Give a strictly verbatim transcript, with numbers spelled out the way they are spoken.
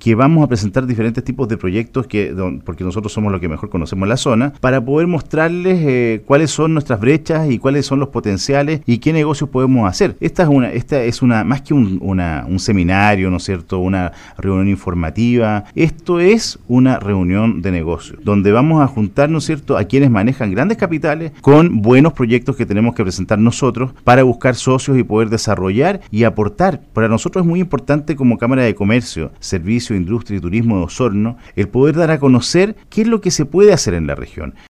que vamos a presentar diferentes tipos de proyectos, que porque nosotros somos los que mejor conocemos la zona, para poder mostrarles eh, cuáles son nuestras brechas y cuáles son los potenciales y qué negocios podemos hacer. Esta es una, esta es una más que un, una, un seminario, ¿no es cierto?, una reunión informativa. Esto es una reunión de negocios, donde vamos a juntar, ¿no es cierto?, a quienes manejan grandes capitales con buenos proyectos que tenemos que presentar nosotros para buscar socios y poder desarrollar y aportar. Para nosotros es muy importante, como Cámara de Comercio, Servicio, Industria y Turismo de Osorno, el poder dar a conocer qué es lo que se puede hacer en la región.